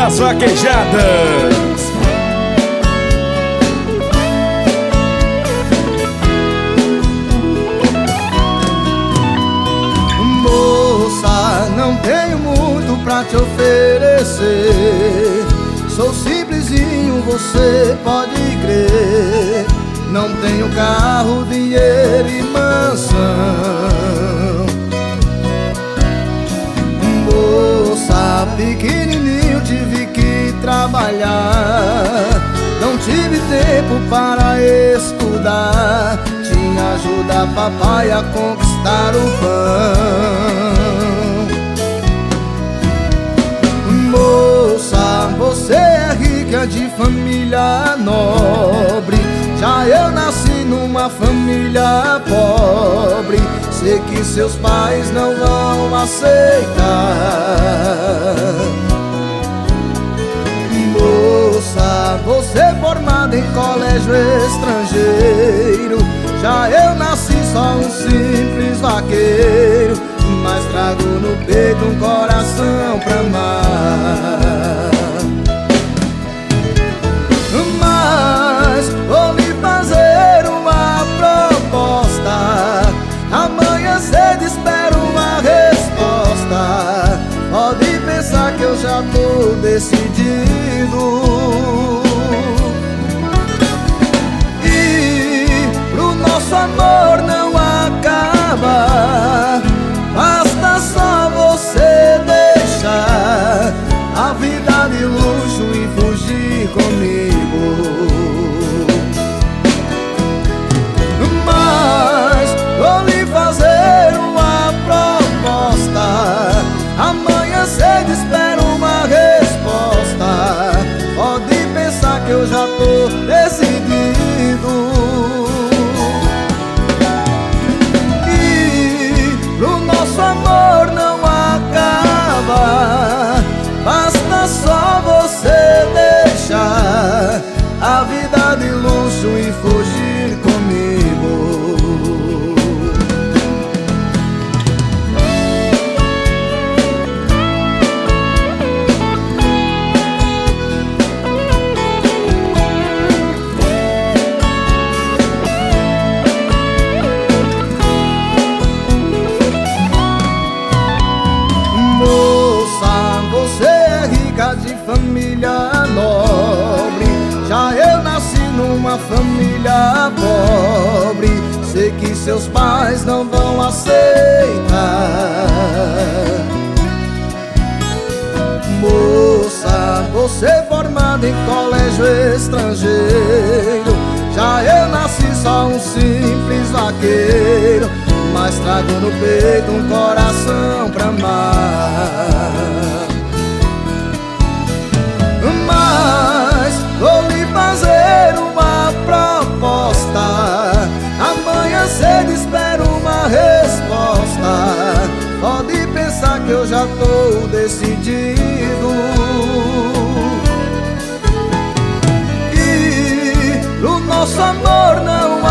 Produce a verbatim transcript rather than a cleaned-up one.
das vaquejadas. Moça, não tenho muito pra te oferecer. Sou simplesinho, você pode crer. Não tenho carro, dinheiro e mansão. Moça, pequenininho, tive que trabalhar. Não tive tempo para estudar. Tinha ajuda papai a conquistar o pão. Moça, você é rica de família nobre. Já eu nasci numa família pobre. Sei que seus pais não vão aceitar. Moça, você é formada em colégio estrangeiro. Já eu nasci só um simples vaqueiro, mas trago no peito um coração pra amar. Mas vou lhe fazer uma proposta. Amanhã cedo espero uma resposta. Pode pensar que eu já tô decidido. E pro nosso amor não acaba, basta só você deixar a vida de luxo e fugir comigo. Mas vou lhe fazer uma proposta. Amanhã cedo espero uma resposta. Pode pensar que eu já tô decidido. E pro nosso amor não acaba, basta só você deixar a vida de luxo e fugir comigo. Moça, você é rica de família nobre. Já eu nasci numa família pobre. Sei que seus pais não vão aceitar. Moça, você é formada em colégio estrangeiro. Já eu nasci só um simples vaqueiro, mas trago no peito um coração pra amar. Mas vou lhe fazer uma proposta. Amanhã cedo espero uma resposta. Pode pensar que eu já tô decidido. E pro nosso amor não